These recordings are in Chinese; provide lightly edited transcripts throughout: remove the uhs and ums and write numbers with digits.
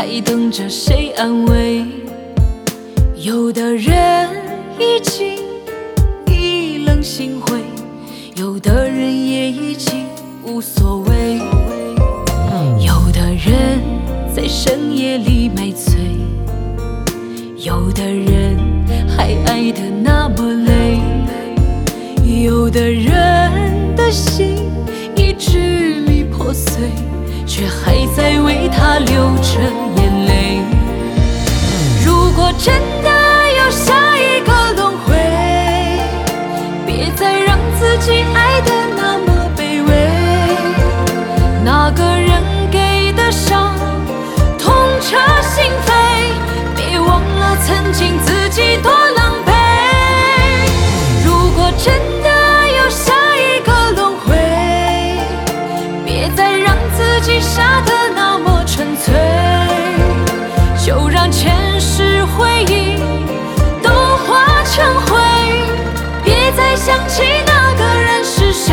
还等着谁安慰？有的人已经意冷心灰，有的人也已经无所谓。有的人在深夜里买醉，有的人还爱得那么累。有的人的心已支离破碎，却还在为他流着眼泪。如果真的有下一个轮回，别再让自己爱得那么卑微。那个人给的伤痛彻心扉，别忘了曾经自己多狼狈。如果真的有下一个轮回，别再让自己傻得那么纯粹，就让前世回忆都化成灰，别再想起那个人是谁。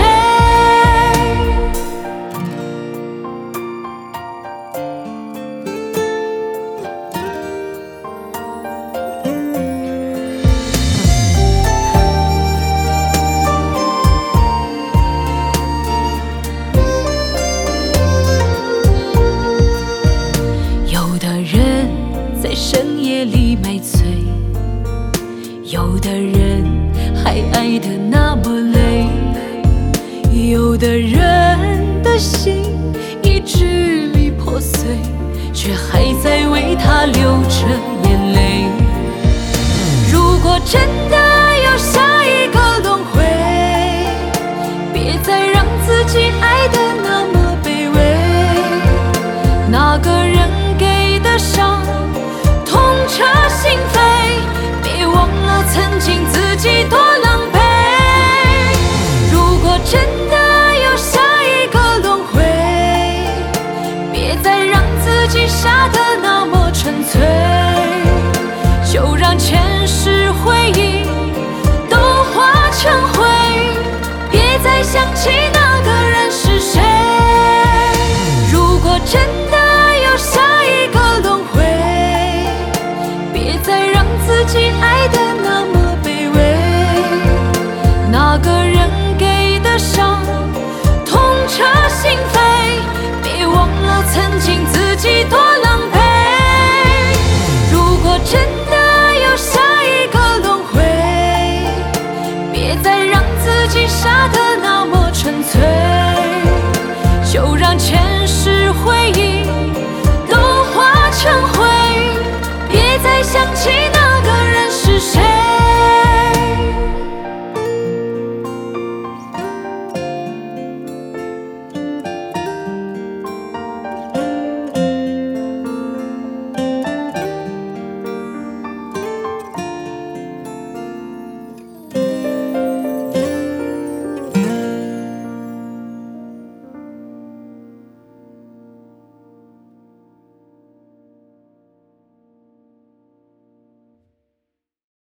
有的人在深夜里买醉，有的人还爱得那么累。有的人的心已支离破碎，却还在为他流着眼泪。如果真的有下一个轮回，别再让自己爱得那么卑微。那个人给的伤痛彻心扉，别忘了曾经自己多狼狈。如果真的有下一个轮回，别再让自己傻得那么纯粹，就让前世回忆都化成灰，别再想起那个人是谁。如果真的有下一个轮回，别再让自己爱得那么卑微。那个人给的伤痛彻心扉，别忘了曾经自己多狼狈。如果真的有下一个轮回，别再让自己傻得那么纯粹，就让前世回忆都化成灰，别再想起那个人是谁。